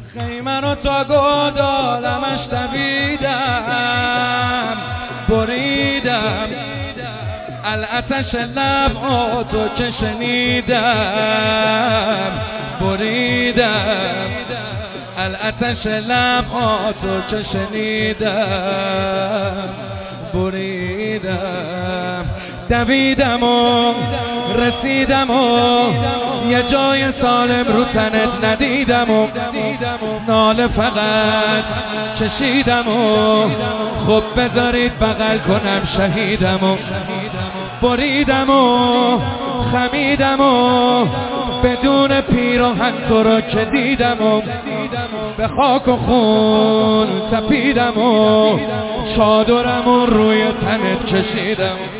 خیمه رو تا گودالمش دویدم بریدم العطش لباتو که شنیدم بریدم العطش لباتو که شنیدم بریدم دویدم و رسیدم و یه جای سالم رو تنت ندیدم و ناله فقط چشیدم و خب بذارید بغل کنم شهیدم و بریدم و خمیدم و بدون پیراهن تو رو که دیدم و به خاک و خون تپیدم و چادرم و روی تنت کشیدم.